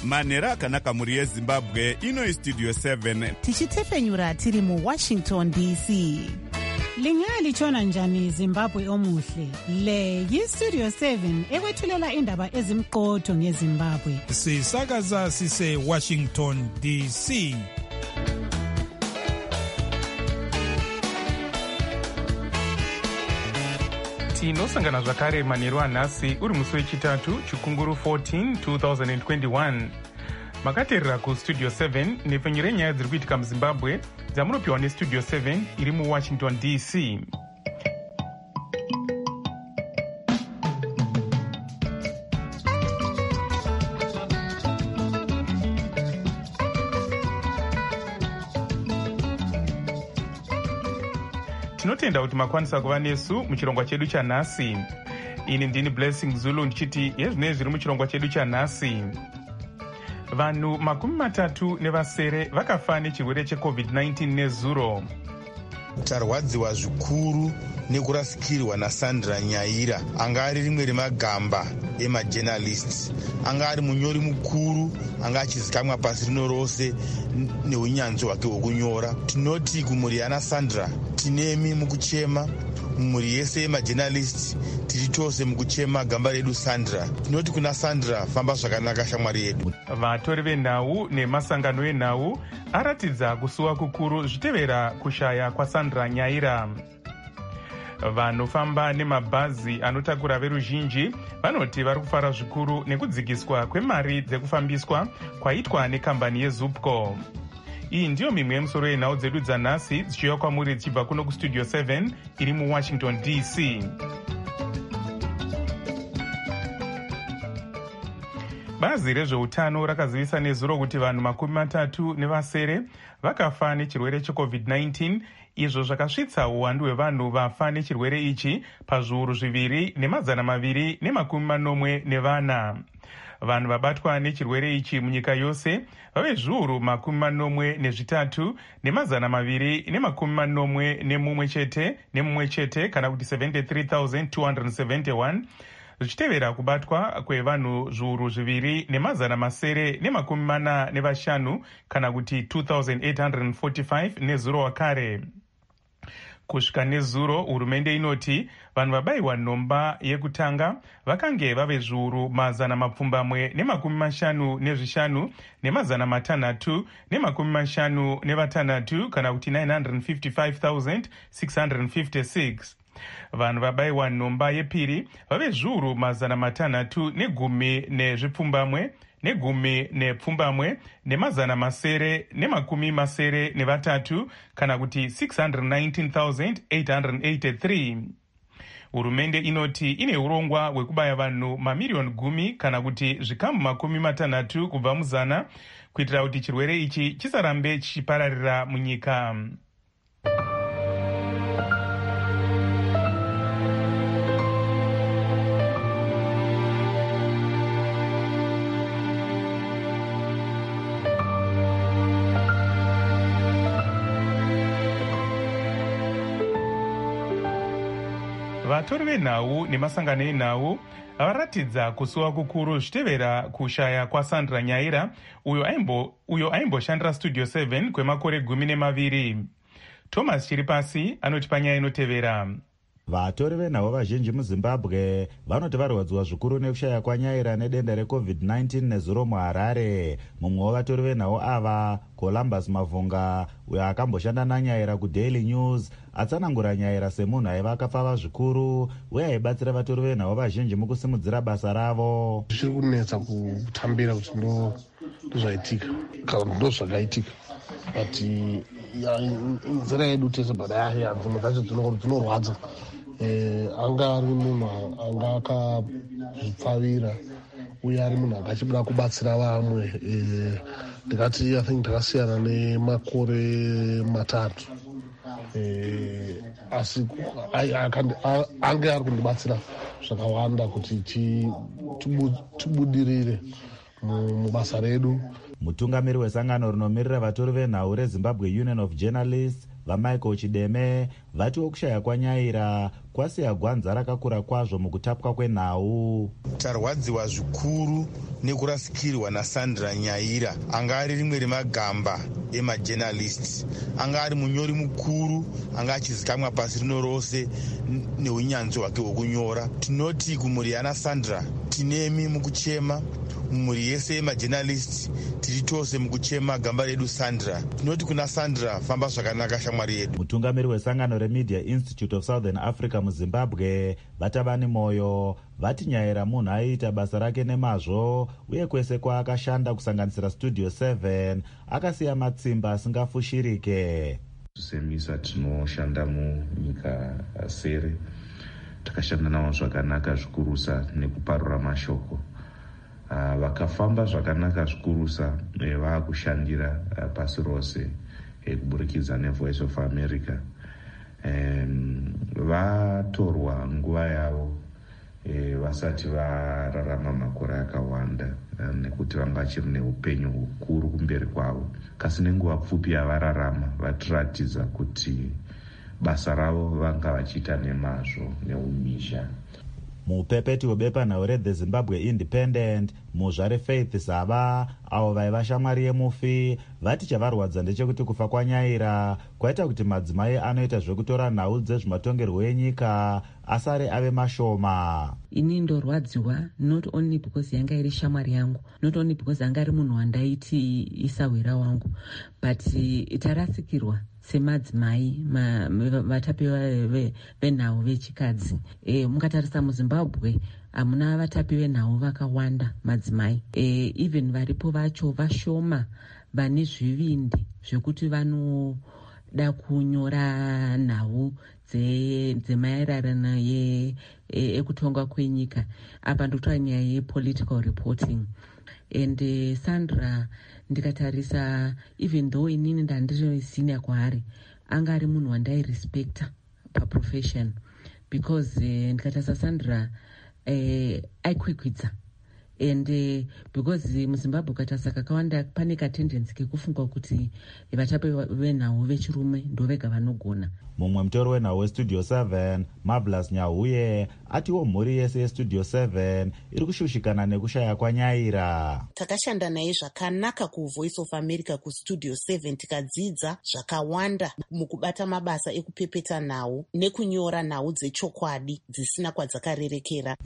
manhero akanaka mhuri yezimbabwe. Ino istudio 7 tichitefenyura tiri muWashington DC. Lingalitshona njani Zimbabwe omuhle? Le yiStudio 7 ekwethulela indaba ezimqotho ngeZimbabwe. Sisakaza sise Washington DC. Tinosangana zvakare manheru anhasi uri musi wechitatu chikunguru 14 2021. Makateerera kuStudio 7 nepfenyuro yenyaya dziri kuitika muZimbabwe dzamunopiwa neStudio 7 iri muWashington DC. Tinotenda kuti makwanisa kuva nesu muchirongwa chedu chanhasi. Ini ndini Blessing Zulu ndichiti yezvinei zviri muchirongwa chedu chanhasi. Vanhu 37 vakafa nechirwere cheCovid-19 nezuro. Tarwadziwa zvikuru nekurasikirwa naSandra Nyaira, anga ari rimwe remagamba emajournalists, anga ari munyori mukuru, anga achizikamwa pasi rino rose neunyanzvi hwake hwokunyora. Tinoti kumhuri yana Sandra, tinemi mukuchema. Mhuri yese yemajournalists tiri tose mukuchema gamba redu Sandra. Tinoti kuna Sandra, famba zvakanaka shamwari yedu. Vatori venhau nemasangano enhau aratidza kusuwa kukuru zvitevera kushaya kwaSandra Nyaira. Vanofamba nemabhazi anotakura veruzhinji vanoti vari kufara zvikuru nekudzikiswa kwemari dzekufambiswa kwaitwa nekambani yeZupco. Iyi ndiyo mimwe yemusoro yenhau dzedu dzanhasi dzichiuya kwamuri dzichibva kuno kuStudio 7 iri muWashington DC. Bazi rezveutano rakazivisa nezuro kuti vanhu 37 vakafa nechirwere cheCovid-19, izvo zvakasvitsa uwandu hwevanhu vafa nechirwere ichi pazviuru 2,240 vanhu vabatwa nechirwere ichi munyika yose vave zviuru 83,241 chete kana kuti 73,271, zvichitevera kubatwa kwevanhu zviuru 2,945 kana kuti 2,845 nezuro wakare. Kusvika nezuro, hurumende inoti vanhu vabayiwa nhomba yekutanga vakange vave zviuru 755 656 kana kuti 955,656. Vanhu vabayiwa nhomba yepiri vave zviuru 610 910 kana kuti 619,883. Hurumende inoti ine urongwa hwekubaya vanhu mamiliyoni 10 kana kuti zvikamu 60 kubva muzana kuitira kuti chirwere ichi chisarambe chichipararira munyika. Vatori venhau nemasangano enhau varatidza kusuwa kukuru zvitevera kushaya kwaSandra Nyaira, uyo aimboshandira Studio 7 kwemakore 12. Thomas Chiripasi anoti panyaya inotevera. Vatori venhau vazhinji muZimbabwe vanoti varwadziwa zvikuru nekushaya kwaNyaira nedenda reCovid-19 nezuro muHarare. Mumwe wavatori venhau ava, Columbus Mavunga, uyo akamboshanda naNyaira kuDaily News, atsanangura Nyaira semunhu aiva akapfava zvikuru uye aibatsira vatori venhau vazhinji mukusimudzira basa ravo. Zviri kunetsa kutambira kuti ndozvaitika kana ndozvakaitika, but nzira yedu tese bada dzimwe dzacho dzinorwadza. Anga ari munhu anga akazvipfavira uye ari munhu anga achibuda kubatsira vamwe. Ndikati ndakasiyana nemakore 3, asi anga ari kundibatsira zvakawanda kuti tibudirire mubasa redu. Mutungamiri wesangano rinomirira vatori venhau reZimbabwe Union of Journalists, vamichael chideme vatiwo kushaya kwanyaira kwasiya gwanza rakakura kwazvo mukutapwa kwenhau. Tarwadziwa zvikuru nekurasikirwa naSandra Nyaira, anga ari rimwe remagamba emajournalist, anga ari munyori mukuru, anga achizikamwa pasi rino rose neunyanzvi hwake hwokunyora. Tinoti kumhuri yaSandra tinemi mukuchema, mhuri yese yemajournalist tiri tose mukuchema gamba redu Sandra. Tinoti kuna Sandra, famba zvakanaka shamwari yedu. Mutungamiri wesangano reMedia Institute of Southern Africa muZimbabwe Vatabani Moyo vati Nyaira munhu aiita basa rake nemazvo uye kwese kwaakashanda kusanganisira Studio 7 akasiya matsimba asingafushirike. Semisa tinoshanda munyika sere, takashanda navo zvakanaka zvikurusa nekuparura mashoko. Vakafamba zvakanaka zvikurusa vaakushandira pasi rose kuburikidza neVoice of America. Vatorwa nguva yavo vasati vararama makore akawanda nekuti vanga vachiri neupenyu hukuru kumberi kwavo. Kasi nenguva pfupi yavararama vatiratidza kuti basa ravo vanga vachiita nemazvo neumhizha. Mupepeti webepanhau reThe Zimbabwe Independent muzvare Faith Zava avo vaiva shamwari yemufi vati chavarwadza ndechekuti kufa kwaNyaira kwaita kuti madzimai anoita zvekutora nhau dzezvematongerwo enyika asare ave mashoma. Ini ndorwadziwa not only because yanga iri shamwari yangu, not only because anga ari munhu wandaiti isawira wangu, but tarasikirwa semadzimai vatapi venhau vechikadzi. Mukatarisa muZimbabwe hamuna vatapi venhau vakawanda madzimai. Even varipo vacho vashoma vane zvivindi zvekuti vanoda kunyora nhau dzemaererano ekutonga kwenyika. Apa ndokutora nyaya yepolitical reporting. And Sandra ndikatarisa, even though inini ndandiri senior kwaari, anga ari munhu wandairespekta paprofession, because ndikatarisa Sandra aikwikwidza. And because muZimbabwe ukatarisa kakawanda pane katendensi kekufungwa kuti vatapi venhau vechirume ndovega vanogona. Mumwe mutori wenhau weStudio 7 Marvelous Nyahuye atiwo mhuri yese yeStudio 7 iri kushushikana nekushaya kwaNyaira. Takashanda naye zvakanaka kuVoice of America kuStudio 7, tikadzidza zvakawanda mukubata mabasa ekupepeta nhau nekunyora nhau dzechokwadi dzisina kwadzakarerekera.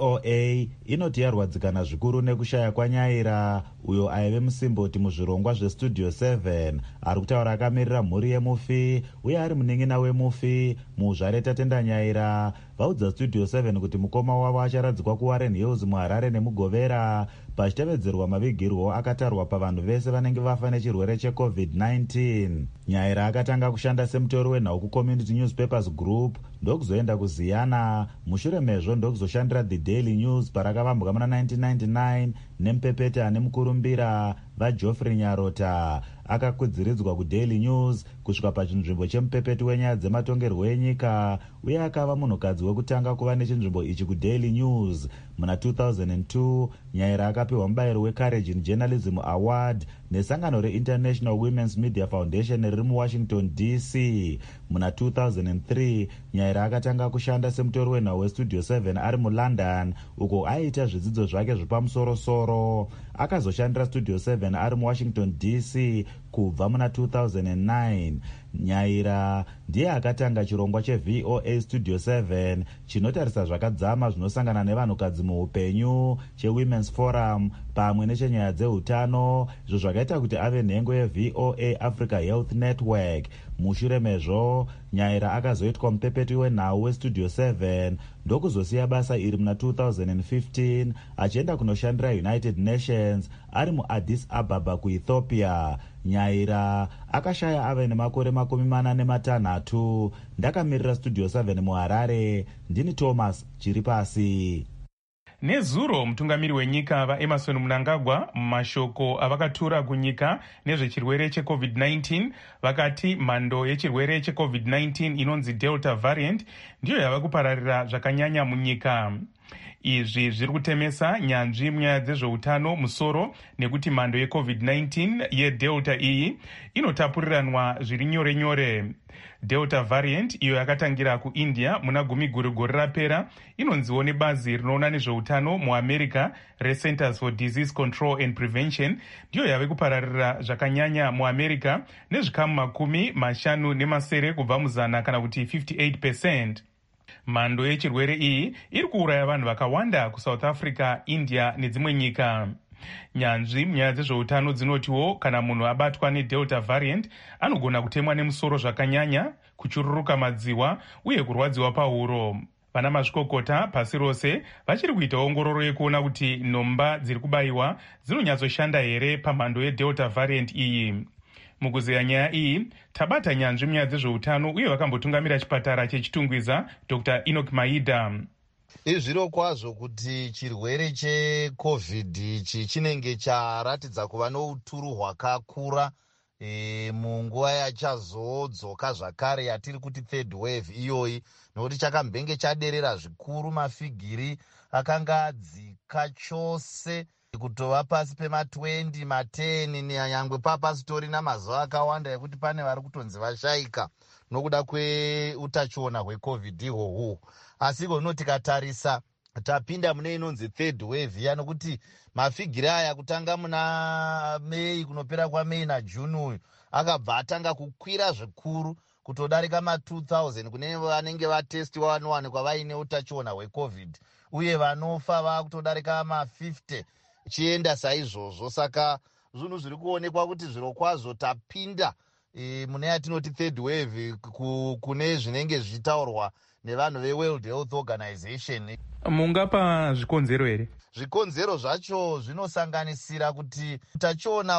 VOA inoti yarwadzikana zvikuru nekushaya kwaNyaira, uyo aive musimboti muzvirongwa zveStudio 7, ari kutaura akamirira mhuri yemufi uye ari muning'ina wemufi muzvare Tatenda Nyaira vaudza Studio 7 kuti mukoma wavo acharadzikwa kuWarren Hills muHarare nemuGovera pachitevedzerwa mavigirwo akatarwa pavanhu vese vanenge vafa nechirwere cheCovid-19. Nyaira akatanga kushanda semutori wenhau kuCommunity Newspapers Group ndokuzoenda kuZiyana, mushure mezvo ndokuzoshandira The Daily News parakavambwa muna 1999 nemupepeti ane mukurumbira vaGeoffrey Nyarota. Akakwidziridzwa kuDaily News kusvika pachinzvimbo chemupepeti wenyaya dzematongerwo enyika uye akava munhukadzi wekutanga kuva nechinzvimbo ichi kuDaily News. Muna 2002 Nyaira akapiwa mubayiro weCourage in Journalism Award nesangano reInternational Women's Media Foundation riri muWashington DC. Muna 2003 Nyaira akatanga kushanda semutori wenhau weStudio 7 ari muLondon uko aiita zvidzidzo zvake zvepamusoro-soro. Akazoshandira Studio 7 ari muWashington DC kubva muna 2009. Nyaira ndiye akatanga chirongwa cheVOA Studio 7 chinotarisa zvakadzama zvinosangana nevanhukadzi muupenyu cheWomen's Forum pamwe nechenyaya dzeutano, izvo zvakaita kuti ave nhengo yeVOA Africa Health Network. Mushure mezvo Nyaira akazoitwa mupepeti wenhau weStudio 7 ndokuzosiya basa iri muna 2015 achienda kunoshandira United Nations ari muAddis Ababa kuEthiopia. Nyaira akashaya ave nemakore 46. Ndakamirira Studio 7 muHarare, ndini Thomas Chiripasi. Nezuro mutungamiri wenyika vaEmerson Mnangagwa mumashoko avakatura kunyika nezvechirwere cheCovid-19 vakati mhando yechirwere cheCovid-19 inonzi Delta variant ndiyo yava kupararira zvakanyanya munyika. Izvi zviri kutemesa nyanzvi munyaya dzezveutano musoro nekuti mhando yeCovid-19 yeDelta iyi inotapuriranwa zviri nyore nyore. Delta variant iyo yakatangira kuIndia muna gore rapera inonziwo nebazi rinoona nezveutano muAmerica reCenters for Disease Control and Prevention ndiyo yave kupararira zvakanyanya muAmerica nezvikamu 50 kubva muzana kana kuti 58%. Mhando yechirwere iyi iri kuuraya vanhu vakawanda kuSouth Africa, India nedzimwe nyika. Nyanzvi munyaya dzezveutano dzinotiwo kana munhu abatwa neDelta variant anogona kutemwa nemusoro zvakanyanya, kuchururuka madziwa uye kurwadziwa pahuro. Vana mazvikokota pasi rose vachiri kuita ongororo yekuona kuti nhomba dziri kubayiwa dzinonyatsoshanda here pamhando yeDelta variant iyi. Mukuzeya nyaya iyi tabata nyanzvi munyaya dzezveutano uye vakambotungamira chipatara chechitungwiza Dr. Enoch Maida. Izviro kwazvo kuti chirwere cheCovid ichi chinenge charatidza kuva nouturu hwakakura munguva yachazodzoka zvakare yatiri kuti third wave iyoyi, nokuti chakambenge chaderera zvikuru. Mafigiri akanga adzika chose kutova pasi pema20 ma10 nyangwe papasitori namazuva akawanda ekuti pane vari kutonzi vashayika nokuda kweutachiona hweCovid ihwohwo. Asi kono tikatarisa tapinda mune inonzi third wave ya, nokuti mafigiri aya kutanga muna Mei kunopera kwaMei naJuni uyu akabva atanga kukwira zvikuru kutodarika ma2000 kune vanenge vatestiwa vanowanikwa vaine utachiona hweCovid, uye vanofa vakutodarika ma50 chienda saizvozvo. Saka zvinhu zviri kuonekwa kuti zviro kwazvo tapinda mune yatinoti third wave kune zvinenge zvichitaurwa nevanhu veWorld Health Organization. Mungapa zvikonzero here? Zvikonzero zvacho zvinosanganisira kuti utachiona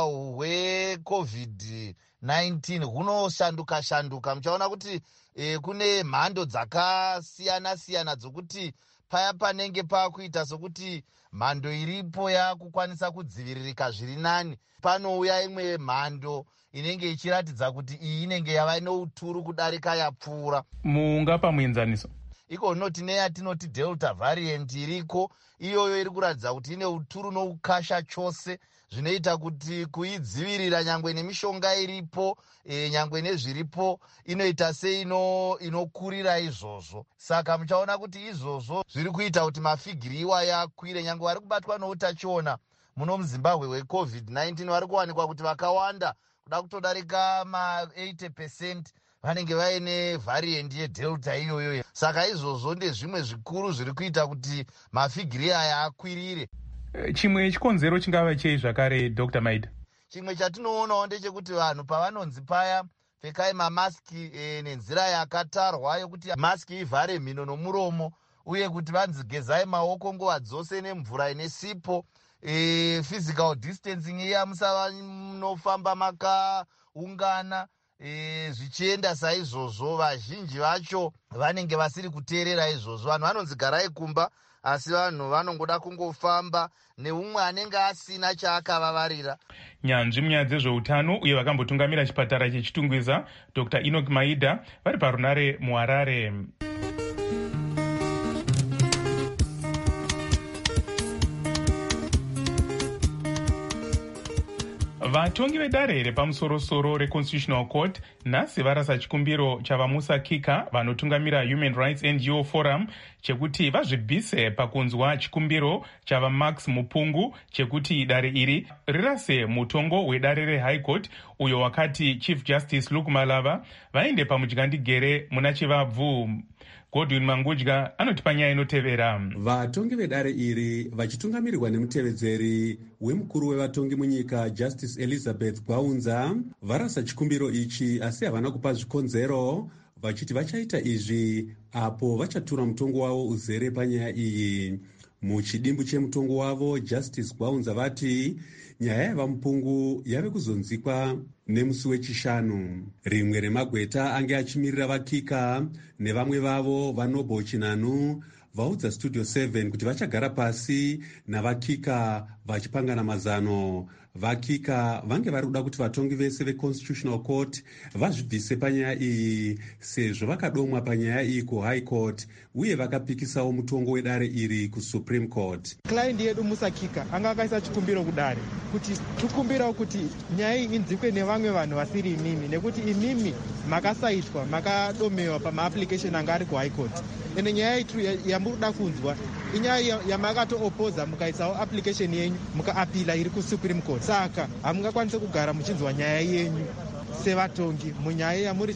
hweCovid-19 hunoshanduka. Muchaona kuti kune mhando dzakasiyana dzokuti paya panenge pakuita sokuti mhando iripo yakukwanisa kudziviririka zviri nani, panouya imwe mhando inenge ichiratidza kuti iyi inenge yava nouturu kudarika yapfuura. Mungapa muenzaniso? Iko tine yatinoti Delta variant iriko, iyoyo iri kuratidza kuti ine uturu noukasha chose, zvinoita kuti kuidzivirira nyangwe nemishonga iripo nyangwe nezviripo inoita inokurira izvozvo. Saka muchaona kuti izvozvo zviri kuita kuti mafigiri iwaya akwire. Nyangwe vari kubatwa noutachiona muno muZimbabwe weCovid-19 vari kuwanikwa kuti vakawanda kuda kutodarika ma80% vanenge vaine variant yeDelta iyoyo. Saka izvozvo ndezvimwe zvikuru zviri kuita kuti mafigiri aya akwirire. Chimwe chikonzero chingava chei zvakare Dr. Maida? Chimwe chatinoonawo ndechekuti vanhu pavanonzi paya pfekai mamaski nenzira yakatarwa yokuti maski ivhare mhino nomuromo, uye kuti vanzi gezai maoko nguva dzose nemvura ine sipo, physical distancing iya musava munofamba makaungana, zvichienda saizvozvo. Vazhinji vacho vanenge vasiri kuteerera izvozvo. Vanhu vanonzi garai kumba, asi vanhu vanongoda kungofamba neumwe anenge asina chaakavavarira. Nyanzvi munyaya dzezveutano uye vakambotungamira chipatara chechitungwiza Dr. Enoch Maida vari parunare muHarare. Vatongi vedare repamusoro-soro reConstitutional Court nhasi varasa chikumbiro chavaMusa Kika vanotungamira Human Rights NGO Forum chekuti vazvibvise pakunzwa chikumbiro chavaMax Mupungu chekuti dare iri rirase mutongo wedare reHigh Court uyo wakati Chief Justice Luke Malava vaende pamudyandigere muna chivabvu. Godwin Mangudya anotipa nyaya inotevera. Vatongi vedare iri vachitungamirirwa nemutevedzeri wemukuru wevatongi munyika Justice Elizabeth Gwaunza varasa chikumbiro ichi, asi havana kupa zvikonzero, vachiti vachaita izvi apo vachatura mutongo wavo uzere panyaya iyi. Muchidimbu chemutongo wavo Justice Gwaunza vati nyaya yavaMupungu yave kuzonzikwa nemusi wechishanu. Rimwe remagweta ange achimirira vaKika nevamwe vavo vaNoble Chinanu vaudza Studio 7 kuti vachagara pasi navaKika vachipangana mazano. vakika vange vari kuda kuti vatongi vese veconstitutional court vazvibvise panyaya iyi sezvo vakadomwa panyaya iyi kuhigh court uye vakapikisawo mutongo wedare iri kusupreme court. Client yedu Musakika anga akaisa chikumbiro kudare kuti tikumbirawo kuti nyaya iyi inzikwe nevamwe vanhu vasiri imimi, nekuti imimi makasaitwa makadomewa pamaapplication anga ari kuhigh court, ende nyaya itu yamuri kuda kunzwa inyaya yamakatoopoza mukaisawo application yenyu mukaapila iri kusupreme court. Saka hamungakwanise kugara muchinzwa nyaya yenyu sevatongi munyaya yamuri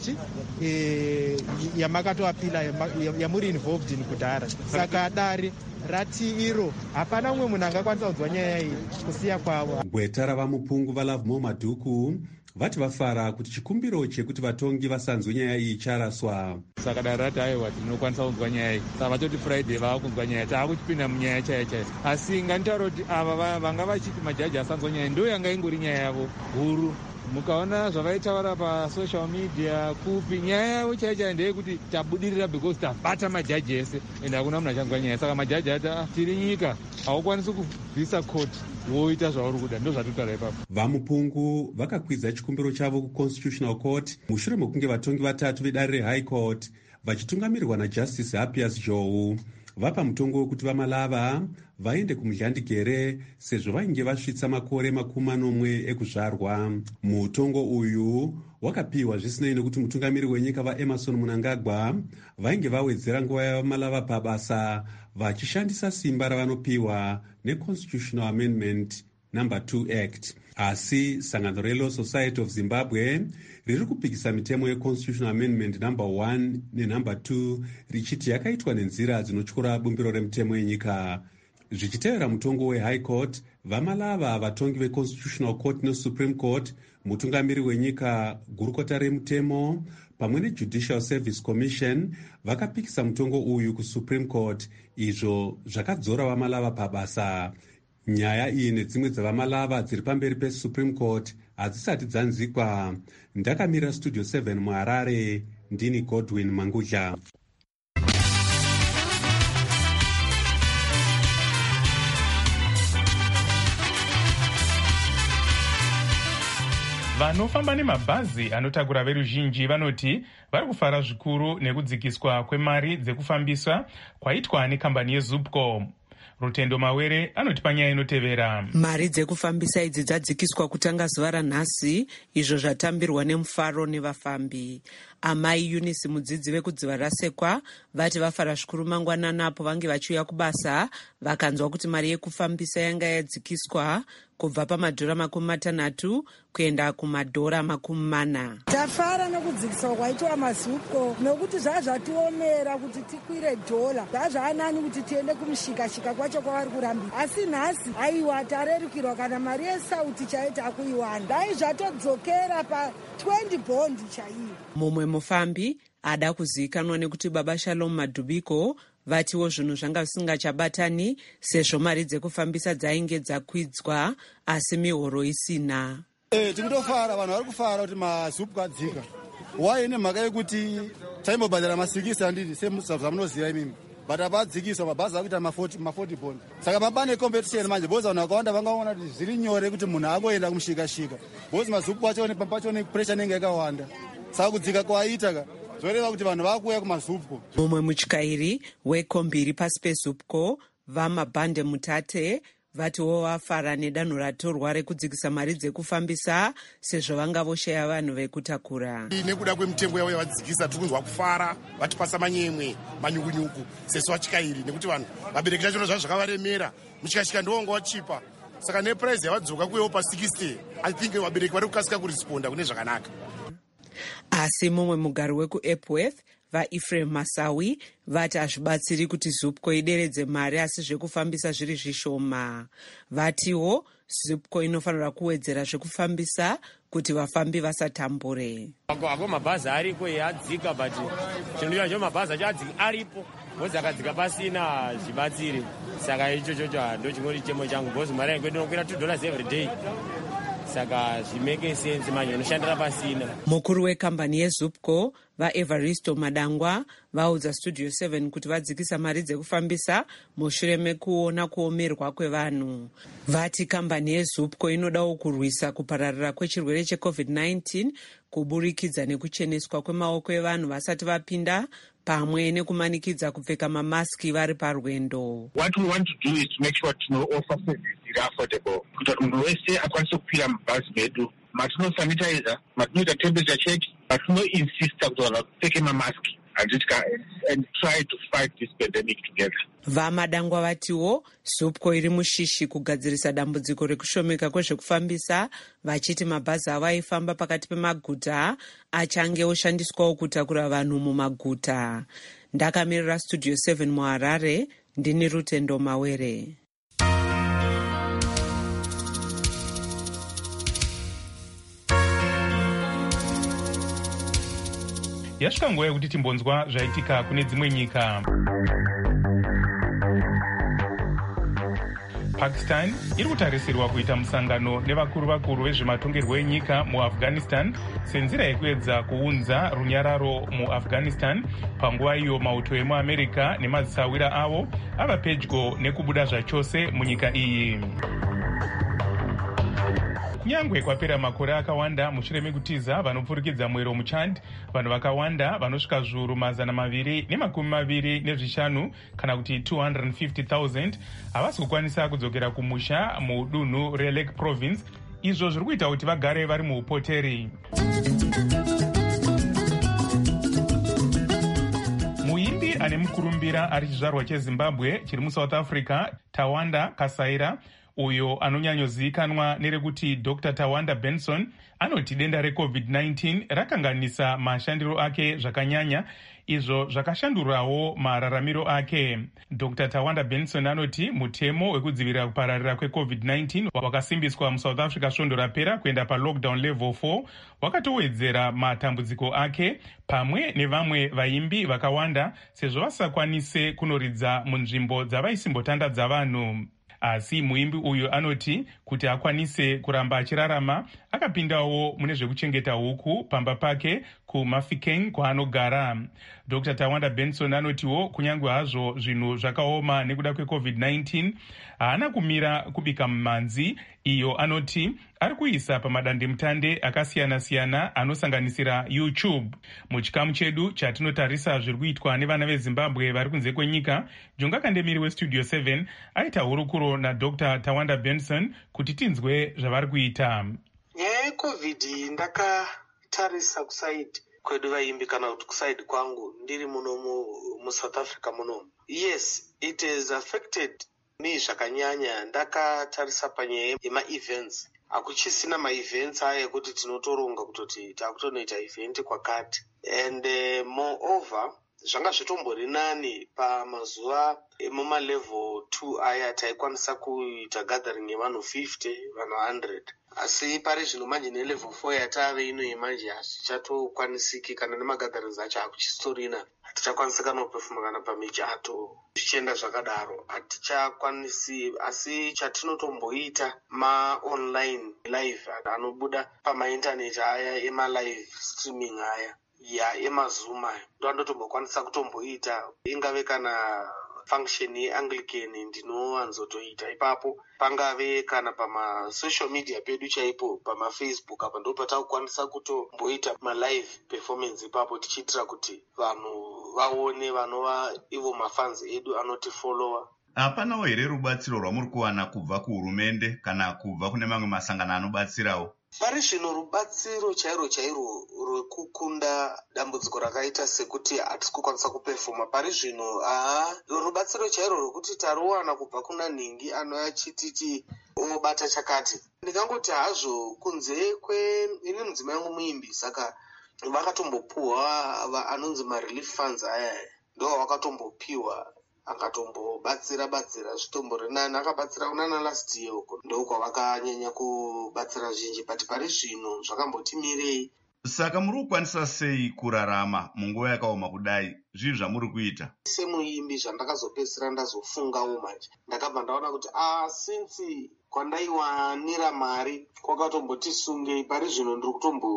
yamakatoapila yamuri involved in kudhara. Saka dare rati iro hapana umwe munhu angakwanisa kunzwa nyaya iyi kusiya kwavo. Gweta ravamupungu vaLovemore Madhuku vati vafara kuti chikumbiro chekuti vatongi vasanzwe nyaya iyi charaswa. Saka dare rati aiwa tinokwanisa kunzwa nyaya iyi, saka vatoti Friday vaakunzwa nyaya, taakuchipinda munyaya chaiyo chaiyo. Asi nganitaura kuti ava vanga vachiti majaji asanzwa nyaya ndo yanga ingori nyaya yavo huru. Mukaona zvavaitaura pasocial media kupi, nyaya yavo chaiyo chaiyo ndeyekuti tabudirira because tabata majaji ese ende hakuna munhu achanzwa nyaya. Saka majaji ati tiri nyika, haukwanisi kubvisa koti woita zvauri kuda, ndo zvatotara ipapo. Vamupungu vakakwidza chikumbiro chavo kuconstitutional court mushure mekunge vatongi vatatu vedare rehigh court vachitungamirirwa najustice Hapias Joe vapa mutongo wekuti vamalava vaende kumudhlandigere sezvo vainge vasvitsa makore 40 ekuzvarwa. Mutongo uyu wakapiwa zvisinei nekuti mutungamiri wenyika vaEmerson Mnangagwa vainge vawedzera nguva yavamalava pabasa vachishandisa simba ravanopiwa neConstitutional Amendment No. 2 Act. Asi sangano reLaw Society of Zimbabwe riri kupikisa mitemo yeConstitutional Amendment No. 1 neNo. 2 richiti yakaitwa nenzira dzinotyora bumbiro remitemo yenyika. Zvichitevera mutongo weHigh Court, vamalava vatongi veConstitutional Court neSupreme Court, mutungamiri wenyika, gurukota remutemo pamwe neJudicial Service Commission vakapikisa mutongo uyu kuSupreme Court, izvo zvakadzora vamalava pabasa. Nyaya iyi nedzimwe dzavamalava dziri pamberi peSupreme Court hadzisati dzanzikwa. Ndakamira Studio 7 muHarare, ndini Godwin Mangudla. Vanofamba nemabhazi anotakura veruzhinji vanoti vari kufara zvikuru nekudzikiswa kwemari dzekufambisa kwaitwa nekambani yeZupco. Rutendo Mawere anoti panyaya inotevera. Mari dzekufambisa idzi dzadzikiswa kutanga zuva ranhasi, izvo zvatambirwa nemufaro nevafambi. Amai Eunice mudzidzi vekudziva rasekwa vati vafara zvikuru mangwanana apo vange vachiuya kubasa vakanzwa kuti mari yekufambisa yanga yadzikiswa kubva pamadhora 60 kuenda kumadhora 40. Tafara nokudzikiswa kwaitwa maZupco nokuti zvazvatiomera kuti tikwire dhola, zvazvanani kuti tiende kumshikashika kwacho kwavari kurambira. Asi nhasi aiwa tarerukirwa kana mari yesauti chaita kuiwana, dai zvatodzokera pa 20 bondi chaiyo. Mumwe mufambi ada kuzivikanwa nekuti Baba Shalom Madhubiko vatiwo zvinhu zvanga visingachabatani sezvo mari dzekufambisa dzainge dzakwidzwa asi mihoro isina. Tikutofara, vanhu vari kufara kuti maZupco adzika. Wai nemhaka yekuti taimbobhadhara masikisi anditi semunoziva imimi, but apadzikiswa mabhazi akuita ma40 bondi. Saka mabane competition manje boza vanhu vakawanda vangaona kuti zviri nyore kuti munhu angoenda kumshikashika bozi maZupco pacho pressure inenge yakawanda. Saka kudzika kwaita zoreva kuti vanhu vakuuya kumaZupco. Mumwe mutyairi wekombiri pasi peZupco vaMabhande Mutate vatiwo vafara nedanho ratorwa rekudzikisa mari dzekufambisa sezvo vanga voshaya vanhu vekutakura. Nekuda kwemitengo yavo yavadzikisa tikunzwa kufara, vatipasa manyemwe manyukunyuku sesu vatyairi, nekuti vanhu vabereki zviro zvavo zvakavaremera, mushikashika ndowanga wachipa. Saka neprice yavadzoka kuyewo pa60, I think vabereki vari kukasika kuresponda kune zvakanaka. Asi mumwe mugari wekuEpworth vaEphraim Masawi vati hazvibatsiri kuti Zupco ideredze mari asi zvekufambisa zviri zvishoma. Vatiwo Zupco inofanira kuwedzera zvekufambisa kuti vafambi vasatambure. Ako mabhazi ariko adzika, but chinodiwa cho mabhazi acho adzika aripo, bozi akadzika pasina zvibatsiri. Saka ichocho ndo chingori chemo changu, bozi mari yangu inokwira $2 every day. Saka zvimeke sense manje unoshandira pasina. Mukuru wekambani yeZupco vaevharisto madangwa vaudza studio 7 kuti vadzikisa mari dzekufambisa mushure mekuona kuomerwa kwevanhu. Vati kambani yezupco inodawo kurwisa kupararira kwechirwere cheCovid-19 kuburikidza nekucheneswa kwemaoko evanhu vasati vapinda pamwe nekumanikidza kupfeka mamaski vari parwendo. What we want to do is to make sure offer services iri affordable kuti munhu wese akwanise kukwira mabhazi medu. Matinosanitizer, matinoita temperature check, matinoinsista kuti vanhu vapfeke mamaski and try to fight this pandemic together. Vamadangwa vatiwo supco iri mushishi kugadzirisa dambudziko rekushomeka kwezvekufambisa, vachiti mabhazi avo aifamba pakati pemaguta achange oshandiswawo kutakura vanhu mumaguta. Ndakamirira studio 7 muHarare, ndini Rutendo Mawere. Yasvika nguva yekuti timbonzwa zvaitika kune dzimwe nyika. Pakistan iri kutarisirwa kuita musangano nevakuru vezvematongerwo enyika muAfghanistan senzira yekuedza kuunza runyararo muAfghanistan panguva iyo mauto emuAmerica nemadzisawira avo ava pedyo nekubuda zvachose munyika iyi. Kunyangwe kwapera makore akawanda mushure mekutiza vanopfurikidza mwero muChad, vanhu vakawanda vanosvika zviuru 225 kana kuti 250,000 havasi kukwanisa kudzokera kumusha mudunhu reLake Province, izvo zviri kuita kuti vagare vari muupoteri. Muimbi ane mukurumbira ari chizvarwa cheZimbabwe chiri muSouth Africa, Tawanda Kasaira, uyo anonyanyozivikanwa nerekuti Dr. Tawanda Benson, anoti denda reCovid-19 rakanganisa mashandiro ake zvakanyanya, izvo zvakashandurawo mararamiro ake. Dr. Tawanda Benson anoti mutemo wekudzivirira kupararira kweCovid-19 wakasimbiswa muSouth Africa svondo rapera kuenda palockdown level 4 wakatowedzera matambudziko ake pamwe nevamwe vaimbi vakawanda sezvo vasakwanise kunoridza munzvimbo dzavaisimbotandadza vanhu. Asi muimbi uyu anoti kuti akwanise kuramba achirarama akapindawo mune zvekuchengeta huku pamba pake kuMafeking kwaanogara. Dr. Tawanda Benson anotiwo kunyange hazvo zvinhu zvakaoma nekuda kweCovid-19 haana kumira kubika mumhanzi, iyo anoti ari kuisa pamadandemutande akasiyana-siyana anosanganisira YouTube. Muchikamu chedu chatinotarisa zviri kuitwa nevana veZimbabwe vari kunze kwenyika, Jonga Kandemiri weStudio 7 aita hurukuro naDr. Tawanda Benson kuti tinzwe zvavari kuita. Nyaya yeCovid ndakatarisa kusaidi kwedu vaimbi kana kuti kusaidi kwangu ndiri muno muSouth Africa muno. Yes, it has affected me zvakanyanya. Ndakatarisa panyaya yema-events. Hakuchisina ma-events aya ekuti tinotoronga kutoti takutonoita event kwakati. And moreover, zvanga zvitombori nani pamazuva emumalevel 2 aya taikwanisa kuita gathering yevanhu 50, vanhu 100. Asi pari zvino manje nelevel 4 yatave ino yemanje hazvichatokwanisiki kana nemagatherings acho hakuchistorina. Hatichakwanisi kana kupefuma kana pamichato zvichienda zvakadaro, hatichakwanisi. Asi chatinotomboita ma-online live anobuda pamaintaneti aya ema-live streaming aya emaZoom aya ndoanotombokwanisa kutomboita. Ingave kana function yeAnglican ndinowanzotoita ipapo, pangave kana pamasocial media pedu chaipo pamaFacebook apa ndo patakukwanisa kutomboita malive performance ipapo tichiitira kuti vanhu vaone, vanova ivo mafans edu anotifollowa. Hapanawo here rubatsiro rwamuri kuwana kubva kuhurumende kana kubva kune mamwe masangano anobatsirawo? Pari zvino rubatsiro chairo rwekukunda dambudziko rakaita sekuti hatisi kukwanisa kupefoma pari zvino. Rubatsiro chairo rwekuti tarowana kubva kuna nhingi anoachititi obata chakati. Ndingangoti hazvo kunze ini mudzimai wangu muimbi, saka vakatombopuhwa anonzi ma-relief funds aya ndo wakatombopiwa akatombobatsira zvitombori nani. Akabatsira kunana last year uko ndokwa vakanyanya kubatsira zhinji, but pari zvino zvakambotimirei. Saka muri kukwanisa sei kurarama munguva yakaoma kudai? Zvii zvamuri kuita? Semuimbi zvandakazopedzisira ndazofungawo manje, ndakabva ndaona kuti since kwandaiwanira mari kwakatombotisungei, pari zvino ndiri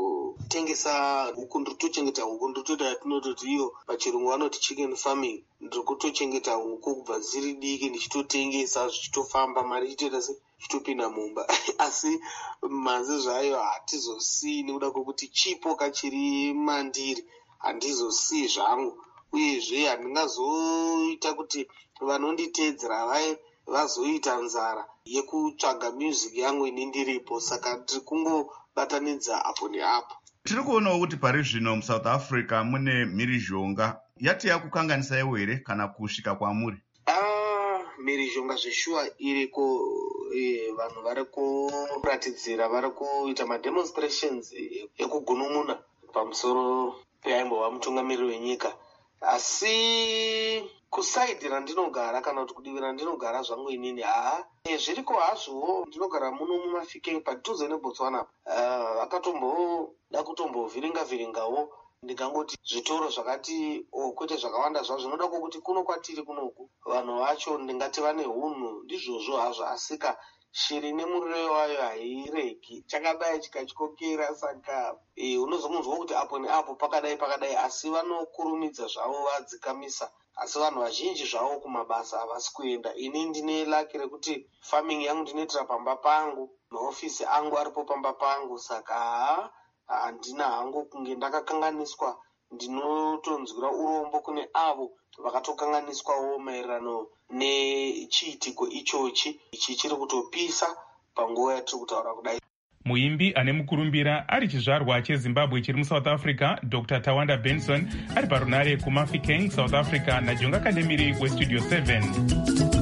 kutotengesa huku, ndiri kutochengeta huku, ndiri yatinototi iyo pachirungu vanoti chicken farming. Ndiri kutochengeta huku kubva dziri diki ndichitotengesa zvichitofamba, mari ichitoita se chitopinda mumba asi manze zvayo hatizosii nekuda kwekuti chipo kachiri mandiri handizosii zvangu, uyezve handingazoita kuti vanonditeedzera vazoita nzara yekutsvaga music yangu ini ndiripo. Saka tiri kungobatanidza apo neapo. Tiri kuonawo kuti pari zvino muSouth Africa mune mhirizhonga yati yakukanganisaiwo here kana kusvika kwamuri? Mhirizhonga zveshuwa iriko, vanhu vari kuratidzira, vari kuita mademonstrations ekugunun'una pamusoro peaimbova mutungamiriri wenyika. Asi kusaidhi randinogara kana kuti kudivi randinogara zvangu inini zviriko hazvowo. Ndinogara muno muMafikeng padhuze neBotswana. Vakatomboda kutombovhiringa-vhiringawo, ndingangoti zvitoro zvakati kwete zvakawanda zvazvo, zvinoda kwokuti kuno kwatiri kunoku vanhu vacho ndingati vane hunhu ndizvozvo hazvo, asika shiri nemuriro wayo hairegi, chakadai chikatyokera. Saka unozomunzwa kuti apo neapo pakadai, asi vanokurumidza zvavo vadzikamisa. Asi vanhu vazhinji zvavo kumabasa havasi kuenda. Ini ndine laki rekuti farming yangu ndinoitira pamba pangu, maofisi angu aripo pamba pangu. Saka handina hangu kunge ndakakanganiswa. Ndinotonzwira urombo kune avo vakatokanganiswawo maererano nechiitiko ichochi. Ichi chiri kutopisa panguva yatiri kutaura kudai. Muimbi ane mukurumbira ari chizvarwa cheZimbabwe chiri muSouth Africa, Dr. Tawanda Benson ari parunare kuMafikeng, South Africa, naJonga Kandemiri weStudio 7.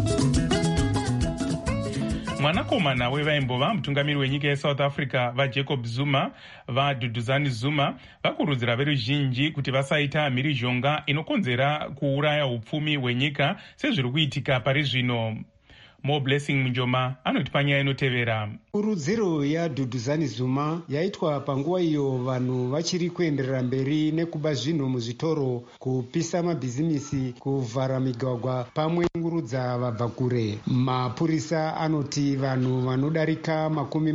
Mwanakomana wevaimbova mutungamiri wenyika yeSouth Africa vaJacob Zuma, vaDuduzani Zuma, vakurudzira veruzhinji kuti vasaita mhirizhonga inokonzera kuuraya upfumi hwenyika sezviri kuitika pari zvino. More Blessing Munjoma anoti panyaya inotevera. Kurudziro yaDuduzani Zuma yaitwa panguva iyo vanhu vachiri kuenderera mberi nekuba zvinhu muzvitoro, kupisa mabhizimisi, kuvhara migwagwa pamwe ngurudza vabva kure. Mapurisa anoti vanhu vanodarika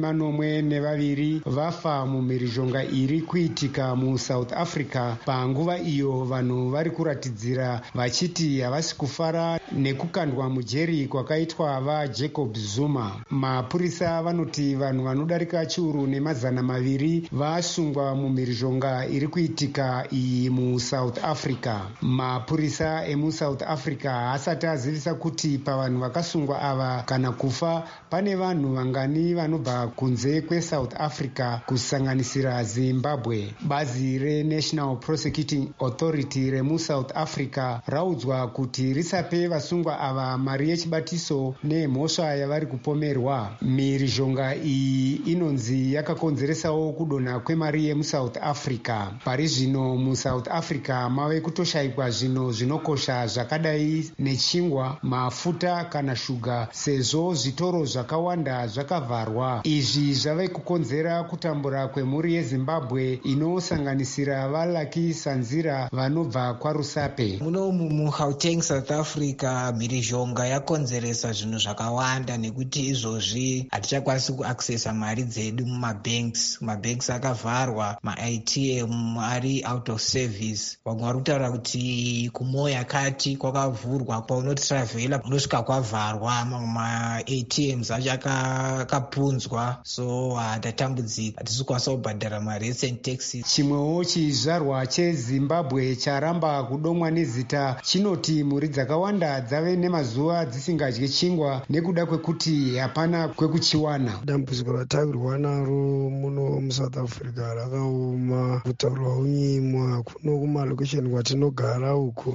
42 vafa mumhirizhonga iri kuitika muSouth Africa panguva iyo vanhu vari kuratidzira vachiti havasi kufara nekukandwa mujeri kwakaitwa vaJacob Zuma. Mapurisa vanoti vanhu vanodarika chiuru ne200 vasungwa mumhirizhonga iri kuitika iyi muSouth Africa. Mapurisa emuSouth Africa haasati azivisa kuti pavanhu vakasungwa ava kana kufa pane vanhu vangani vanobva kunze kweSouth Africa kusanganisira Zimbabwe. Bazi reNational Prosecuting Authority remuSouth Africa raudzwa kuti risape vasungwa ava mari yechibatiso nemhosva yavari kupomerwa. Mhirizhonga iyi inonzi yakakonzeresawo kudonha kwemari yemuSouth Africa. Pari zvino muSouth Africa mave kutoshayikwa zvinhu zvinokosha zvakadai nechingwa, mafuta kana shuga, sezvo zvitoro zvakawanda zvakavharwa. Izvi zvave kukonzera kutambura kwemhuri yeZimbabwe inosanganisira vaLucky Sanzira vanobva kwaRusape. Muno muGauteng, South Africa, mhirizhonga yakonzeresa zvinhu zvakawanda nekuti izvozvi hatichakwanisi kuaccessa mari dzedu mumabanks. Mabanks akavharwa, maATM ari out of service. Vamwe vari kutaura kuti kuMoyo Kati kwakavhurwa, paunotravelera unosvika kwavharwa, maATMs acho akapunzwa, so hatatambudzika, hatisi kukwanisa kubhadhara marecent taxes. Chimwewo chizvarwa cheZimbabwe charamba kudomwa nezita chinoti mhuri dzakawanda dzave nemazuva dzisingadyi chingwa nekuda kwekuti hapana kwekuchiwana. Dambudziko ratawirwa naro muno muSouth Africa rakaoma. Kutaurwa unyimwa kuno kumalokesheni kwatinogara uku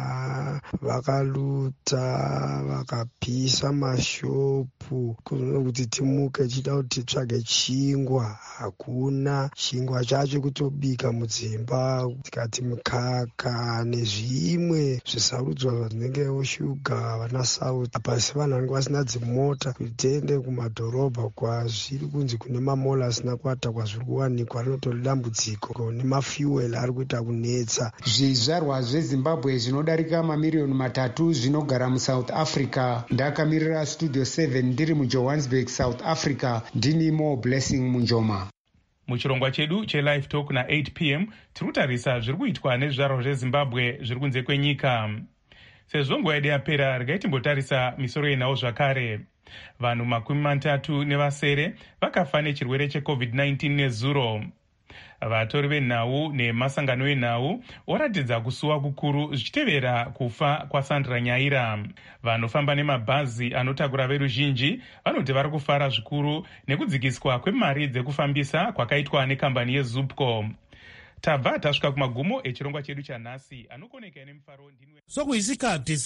vakaluta vakapisa mashopu kuti timuke tichida kuti titsvage chingwa, hakuna chingwa chacho kutobika mudzimba, tikati mukaka nezvimwe zvisarudzwa zvinenge shuga vana South. Pasi vanhu vanenge vasina dzimota kuti tiende kumadhorobha kwazviri kunzi kune mamola asina kuata kwazviri kuwanikwa, rinotori dambudziko nemafuel ari kuita kunetsa. Zvizvarwa zveZimbabwe zvinodarika mamiliyoni 3 zvinogara muSouth Africa. Ndakamirira Studio 7 ndiri muJohannesburg, South Africa. Ndini More Blessing Munjoma. Muchirongwa chedu chelive talk na8 p.m. tiri kutarisa zviri kuitwa nezvizvarwa zvezimbabwe zviri kunze kwenyika. Sezvo nguva yedu yapera, regai timbotarisa misoro yenhau zvakare. Vanhu 37 vakafa nechirwere cheCovid-19 nezuro. Vatori venhau nemasangano enhau oratidza kusuwa kukuru zvichitevera kufa kwaSandra Nyaira. Vanofamba nemabhazi anotakura veruzhinji vanoti vari kufara zvikuru nekudzikiswa kwemari dzekufambisa kwakaitwa nekambani yeZupco. Tabva tasvika kumagumo echirongwa chedu chanhasi. Anokoneka nemufaro ndinwe. Sokuisikati